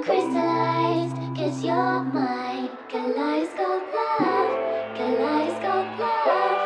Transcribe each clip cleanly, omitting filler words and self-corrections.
crystallized, cause you're mine. Kaleidoscope love, kaleidoscope love.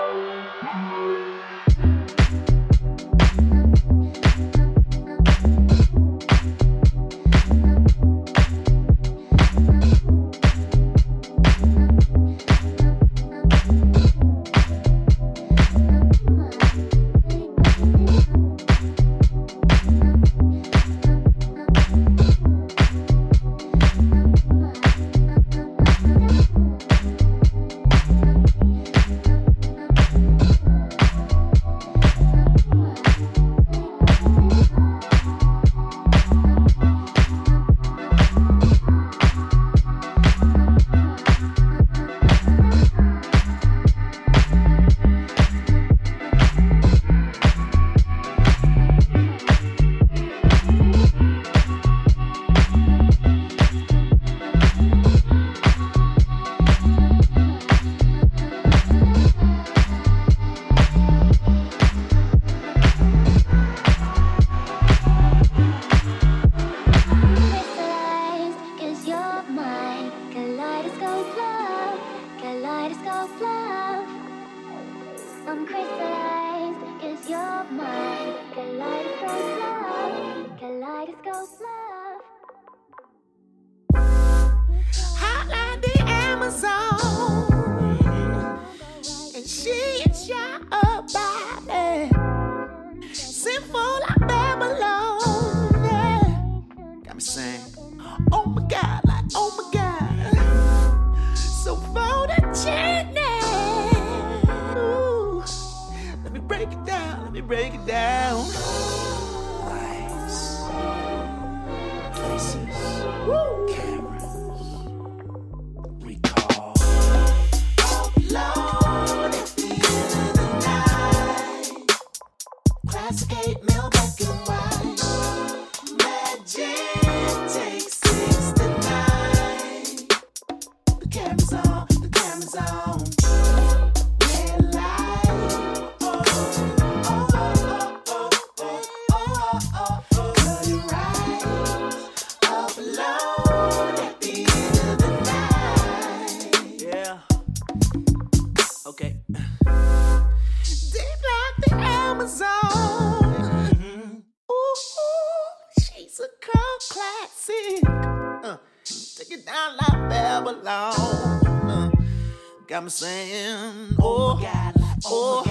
Got me saying, oh, God, oh,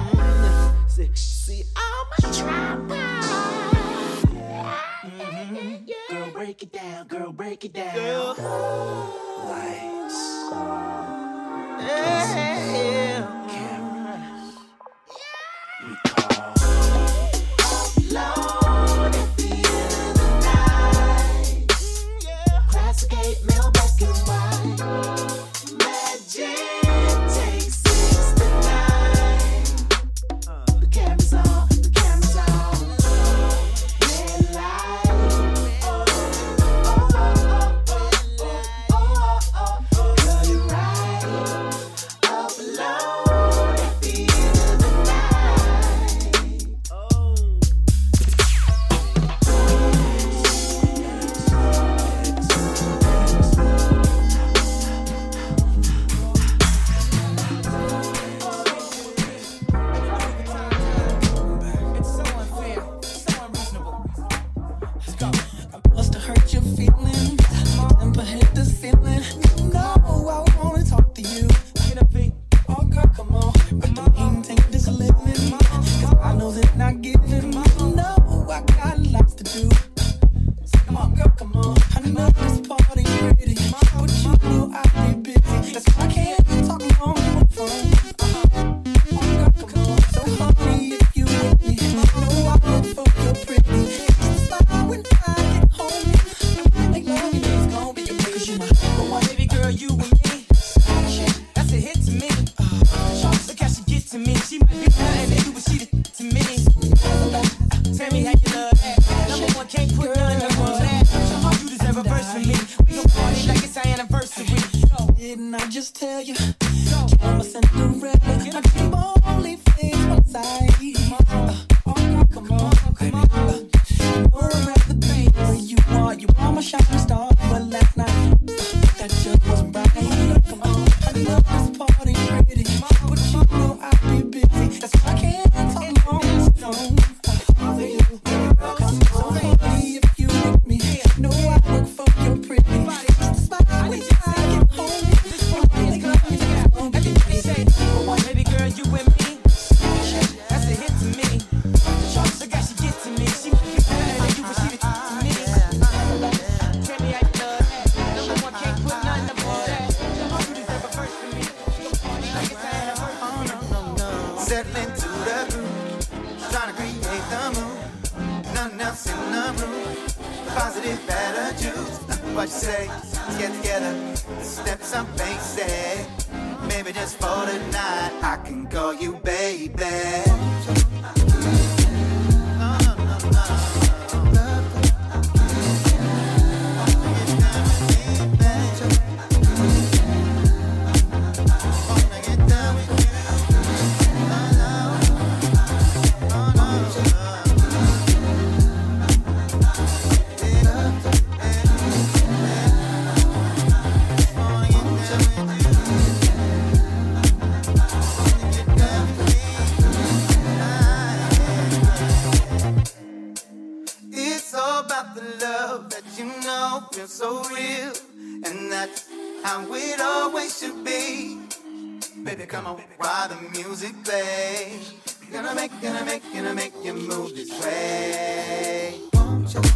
God. See, I'm a trapper. Girl, break it down, girl, break it down. Girl. Lights, cameras, recall. Upload at the end of the night. Classic 8 mil black and white. just tell you, I'm a Cinderella. I dream only things one side. Oh, come on, come on. You know I'd rather be where you are my shining star. else in the room. Positive attitudes. What you say? Let's get together. The steps are basic. Maybe just for tonight, I can call you baby. Feels so real, and that's how it always should be. Baby, come on, while the music plays, gonna make you move this way. Won't you?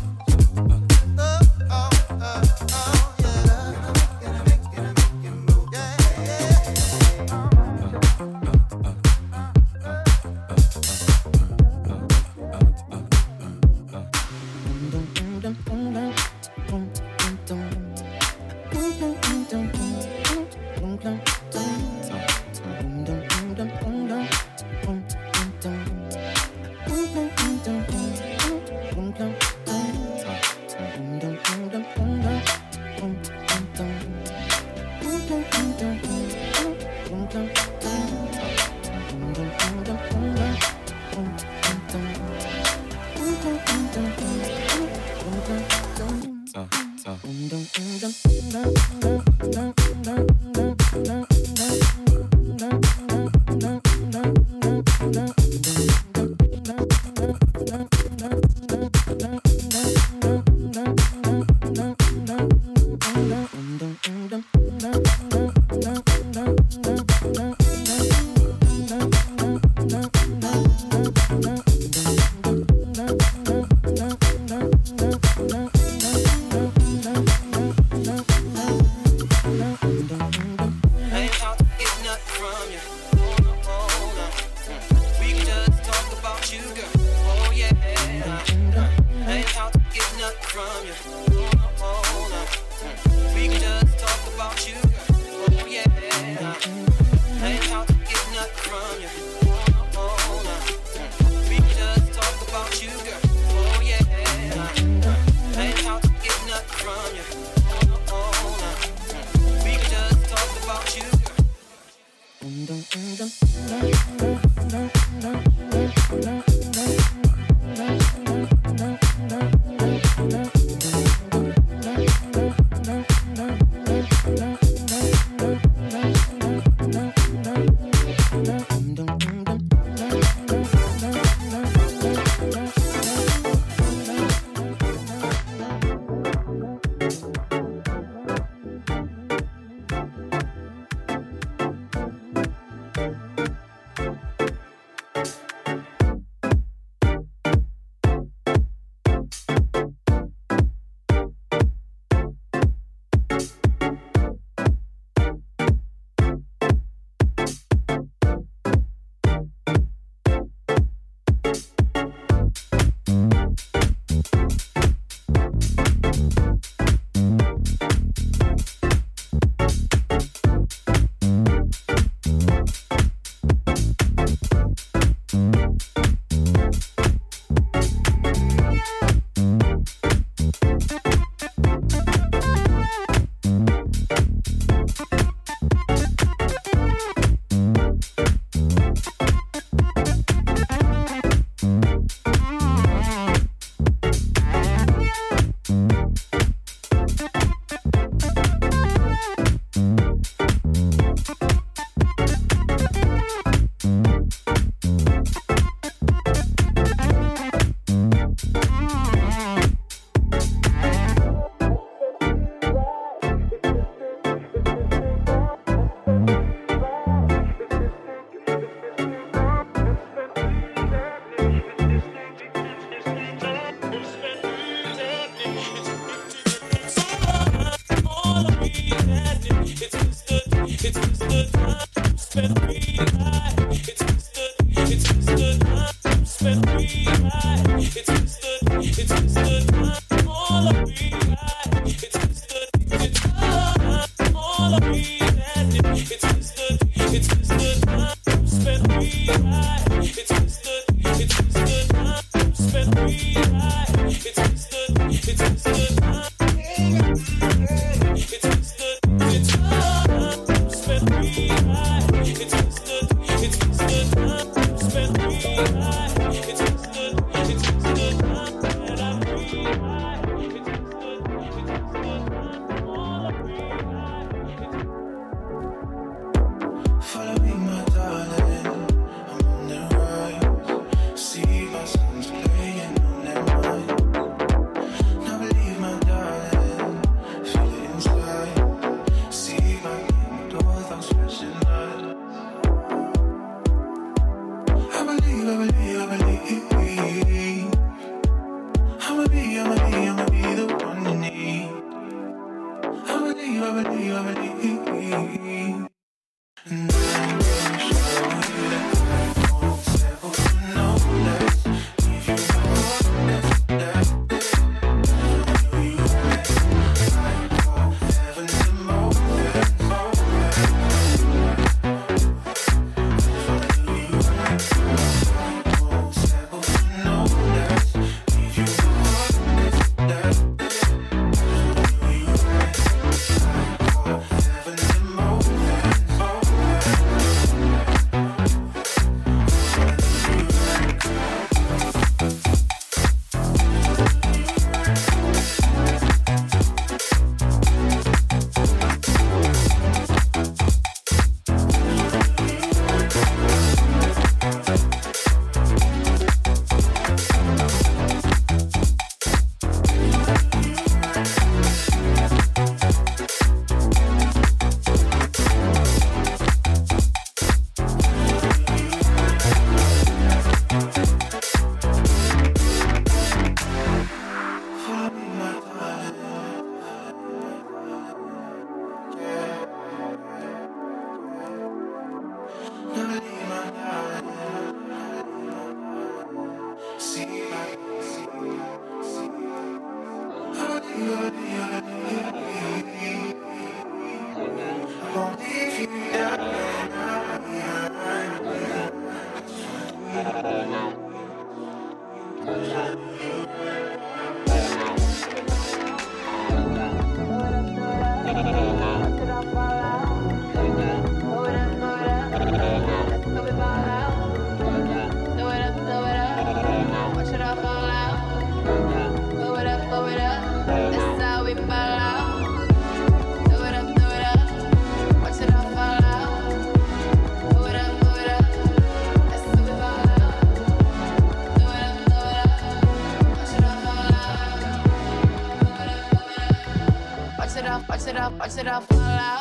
Watch it all fall out.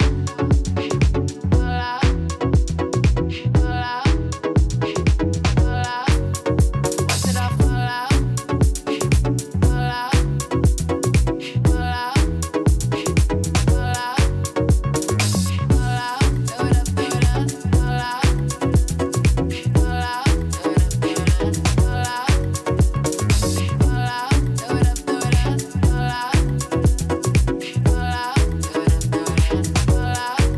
Fall out. Fall out. Fall out. Watch it all fall out. Fall out. Fall out. Fall out. Fall out. Do it up, do it up. Fall out. Fall out. Do it up, do it up. Fall out. Fall out. Do it up, do it up. Fall out. Fall out.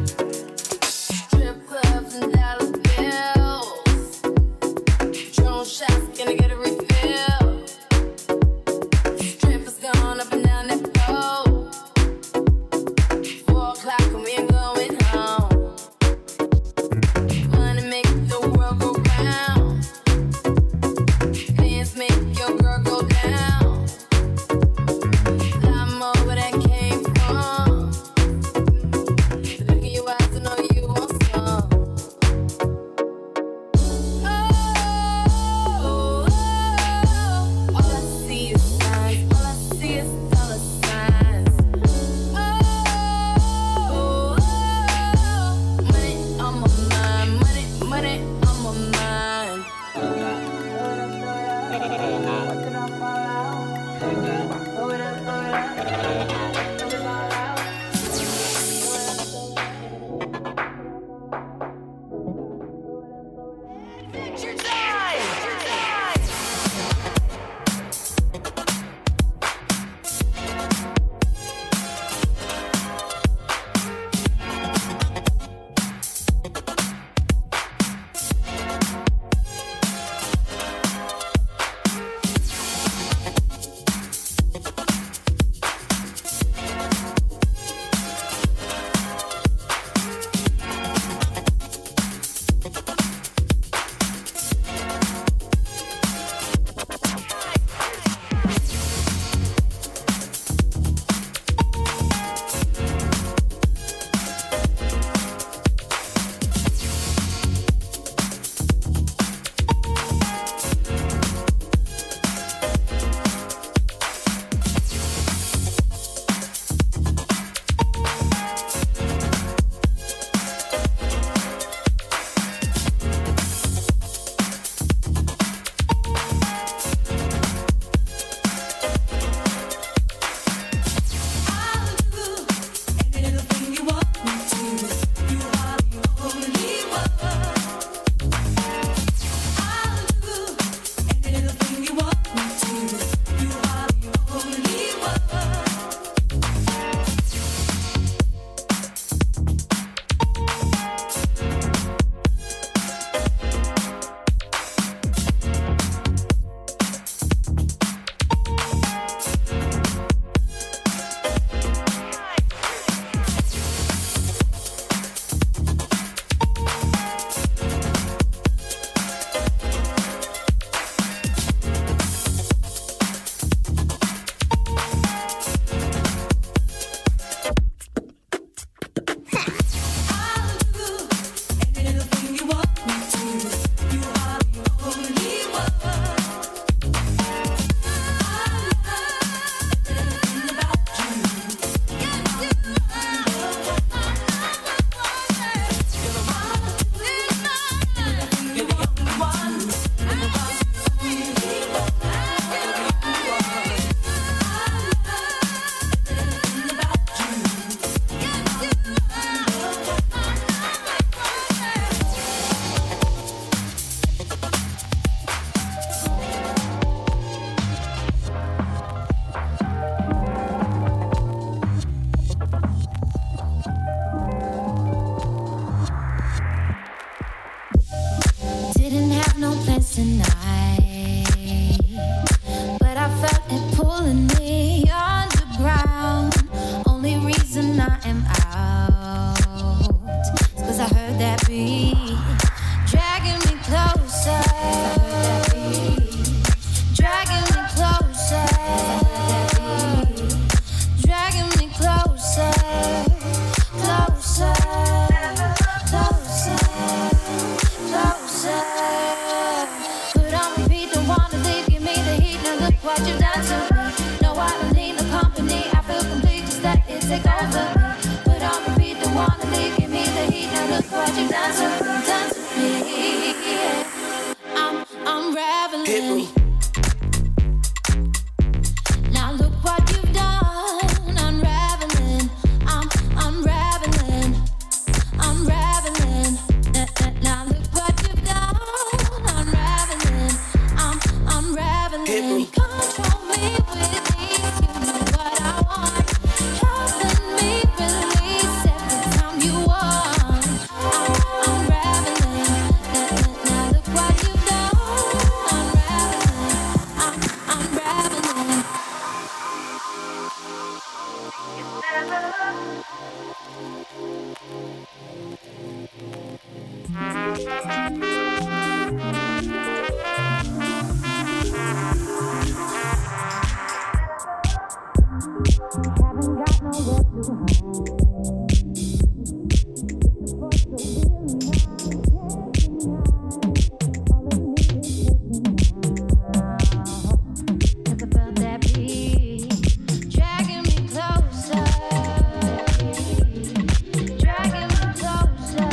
No, I don't need no company. I feel complete, just let it take over me. Put on repeat, don't wanna leave. Give me the heat, now look what you've done to me. Yeah. I'm raveling. Hit me. Now look what you've done. Unraveling. I'm unraveling. Unraveling. Now look what you've done. Unraveling. I'm unraveling. Hit me. Control me with these. You know what I want. Helping me release every time you want. I'm unraveling. Now look what you've done. Unraveling. I'm unraveling. Haven't got nowhere to hide. Cause I felt that beat dragging me closer, dragging me closer,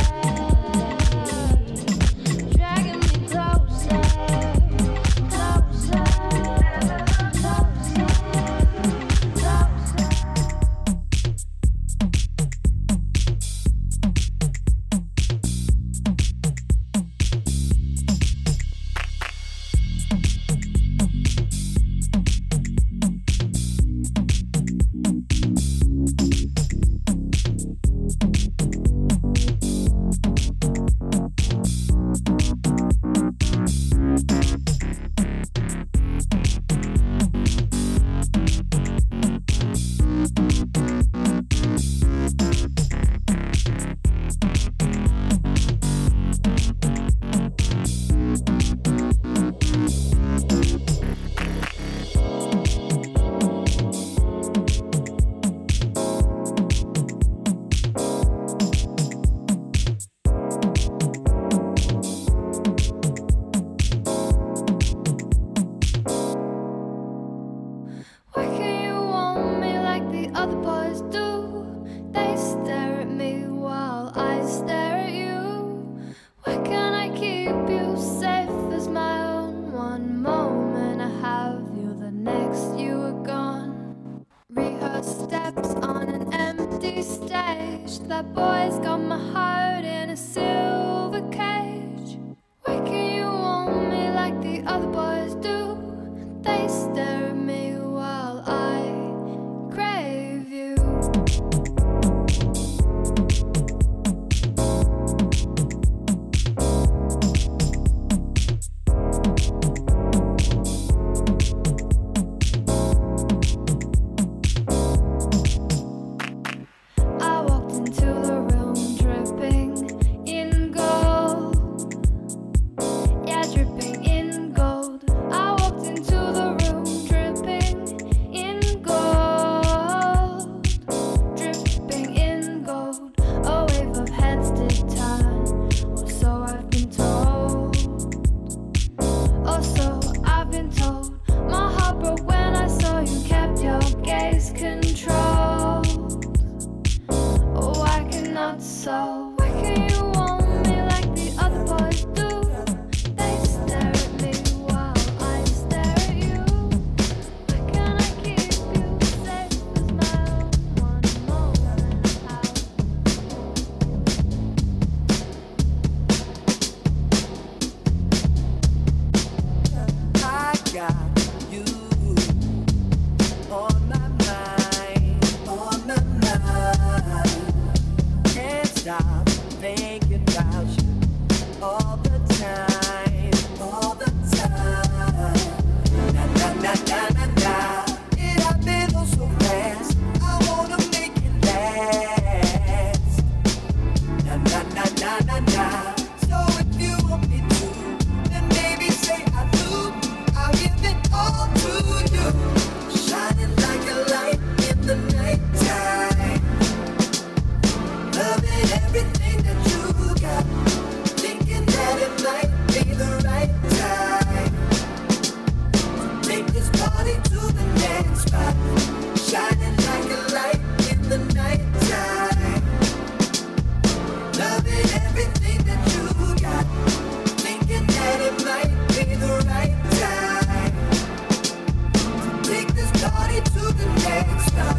dragging me closer, closer, why can't you want me like the other boys do? They stare at me while I stare at you. Why can't I keep you safe as my own? One moment I have you, the next you are gone. Rehearse steps on an empty stage. That boy's got my heart in a silver cage. Why can't you want me like the other boys do? They stare at me while I crave you. I walked into the room dripping in gold. Yeah, dripping in gold. I walked into the room dripping in gold. Dripping in gold. A wave of heads did turn, or so I've been told. Or so I've been told. My heart broke when I saw you kept your gaze controlled. Oh, I cannot solve. Why can't you want me like the other boys do? They stare at me while I stare at you. Why can't I keep you safe as my own? One moment out. I got you on my mind. spot, shining like a light in the nighttime. Loving everything that you got, thinking that it might be the right time to take this party to the next spot.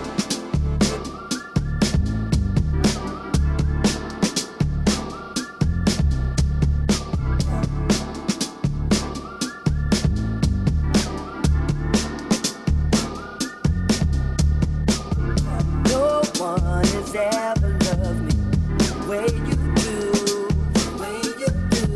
Ever love me the way you do, the way you do.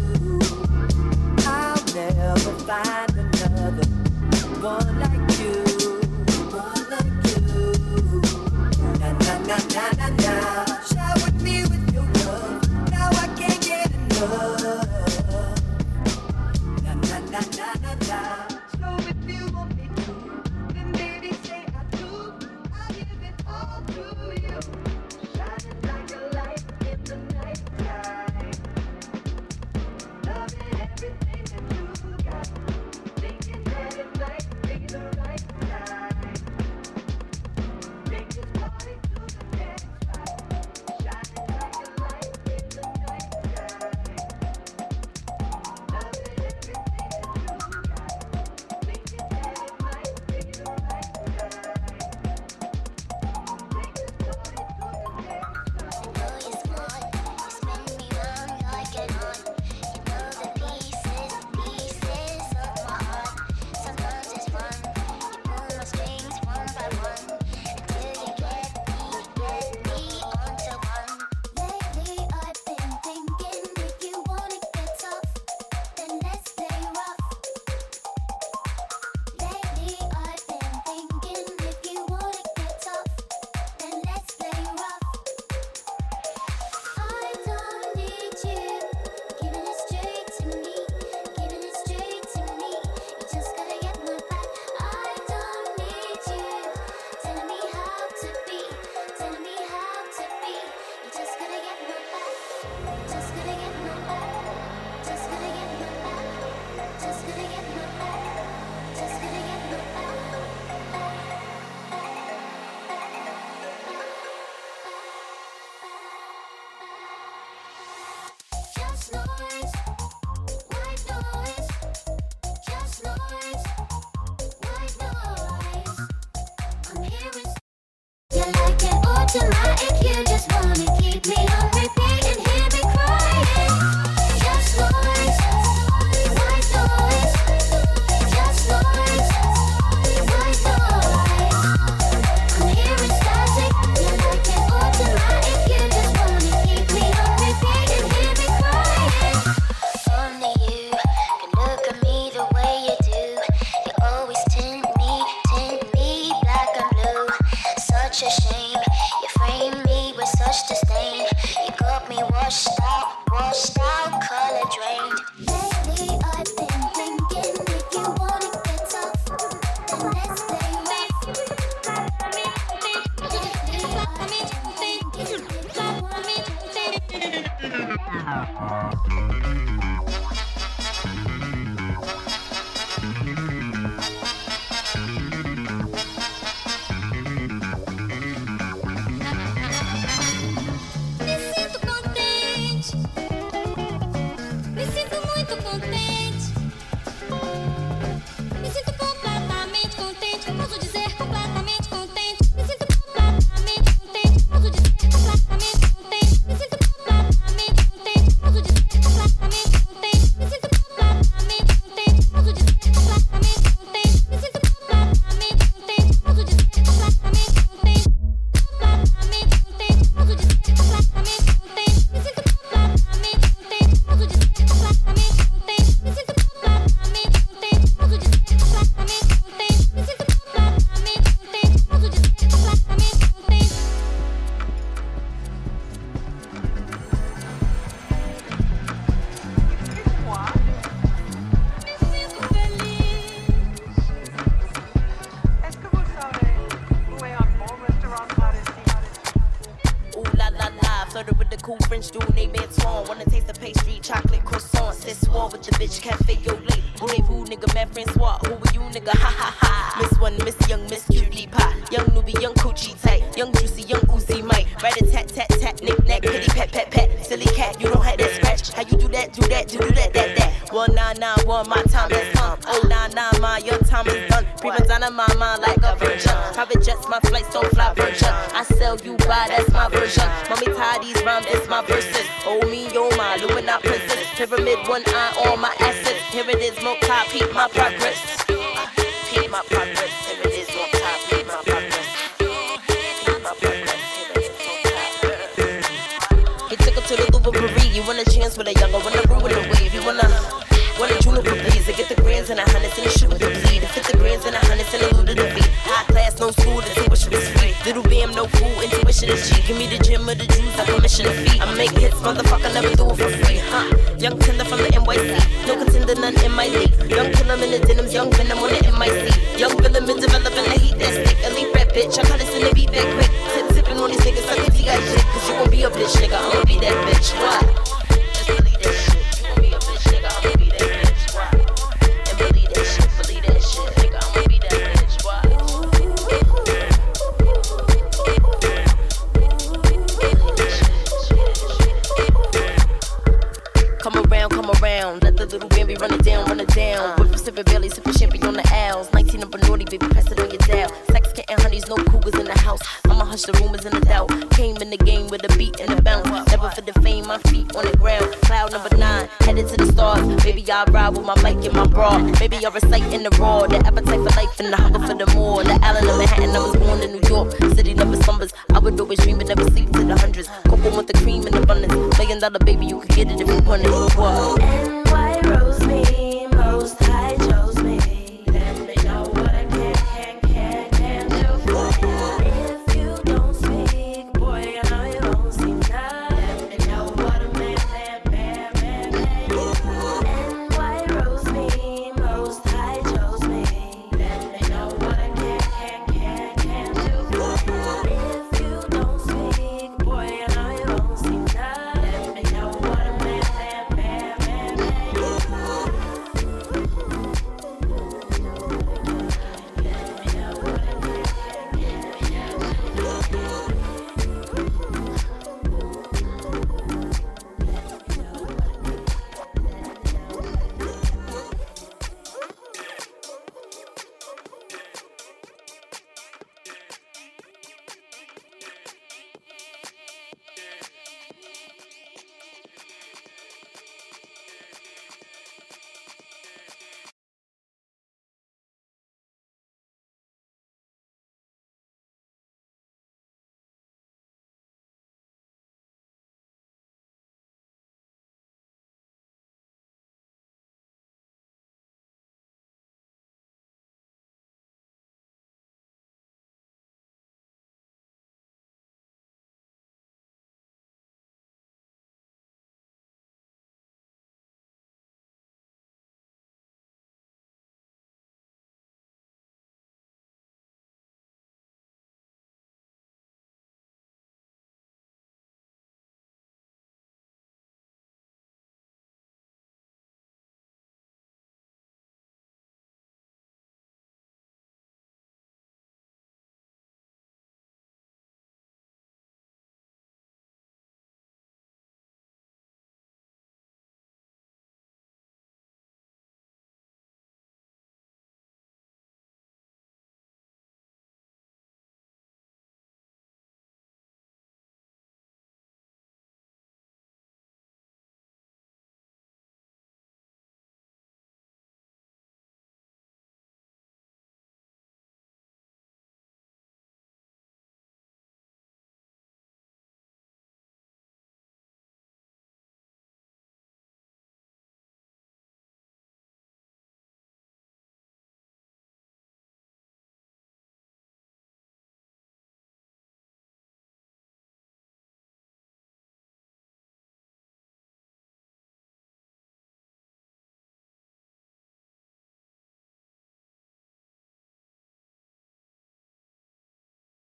I'll never find another one like you, one like you. Na na na na na na. Shower me with your love. Now I can't get enough. Na na na na na na. So if you want me to, then baby say I do. I'll give it all to you. Shining like a light in the nighttime. Loving everything that you got, thinking that it might be the right time. Take this party to the next spot. Shining like a light in the nighttime. Loving everything that you got, thinking that it might be the right time. Take this party to the next spot. Automatic, you just wanna keep me on repeat and hear me crying. Just noise, white noise. Just noise, white noise. I'm hearing static, you're like an automatic. You just wanna keep me on repeat and hear me crying. Only you can look at me the way you do. You always tint me black and blue. Such a shame. Frame me with such disdain. You got me washed out, color drained. Lately I've been thinking, if you wanna get tough, then let's play rough. cool French dude named Antoine. Wanna taste the pastry, chocolate croissants. This war with the bitch cafe, yo late. Voulez-vous, nigga, man, Francois? Who are you, nigga? Ha ha ha. Miss one, Miss Young, Miss Cutie Pie. Young newbie, young coochie tight. Young juicy, young Uzi Mike. Rat a tat tat tat, knick knack, kitty pet pet pet. Silly cat, you don't have that scratch. How you do that, do that, do that, that. 1991, my time has come. 099, my your time is done. Prima donna, my mind like a virgin. Private jets, my flights don't fly virgin. I sell you by, that's my version. Mommy tie these rhymes, it's my verses. Oh me, oh my, Illuminati princess. Pyramid, one eye on my assets. Here it is, multi, peep my progress. Peep my progress. Here it is, multi, peep my progress. Peep my progress. Here it is, multi. He took her to the Louvre Paris. You want a chance with a younger, wanna ruin the wave. You wanna juniper please. To get the grands and the hundreds and the shoot the bleed. To fit the grands and the hundreds and the loot of the beat. High class, no school, the tuition is free. Little bam, no fool, intuition is G. Give me the gym or the juice, I commission a fee. I make hits, motherfucker, never do it for free, huh? Young tender from the NYC, no contender, none in my league. Young killer in the denims, young venom on the MIC. Young villain been developing the heat that stick. Elite rap bitch, I cut this in the beat that quick. Tipping on these niggas, suck the T got shit. Cause you gon' be a bitch, nigga, I'ma be that bitch. Why? Just believe that shit. You gon' be a bitch, nigga, I'ma be that bitch. Why? And believe that shit, nigga, I'ma be that bitch. Why? Come around, let the little Bambi run it down. Whip a sippin' belly, sippin' champagne on the L's. 19 up a naughty, baby, press it on your dial. Sex, kitten, honeys, no cougars in the house. I'ma hush the rumors and the doubt. Came in the game with a beat and a bounce. Never for the fame, my feet on the ground. Cloud number 9, headed to the stars. Baby, I ride with my mic and my bra. Maybe I'll recite in the raw. The appetite for life and the hunger for the more. The Allen of Manhattan, I was born in New York. City never slumbers. I would always dream but never sleep to the hundreds. Cocoa with the cream in abundance. $1 million baby, you could get it if you want it. What?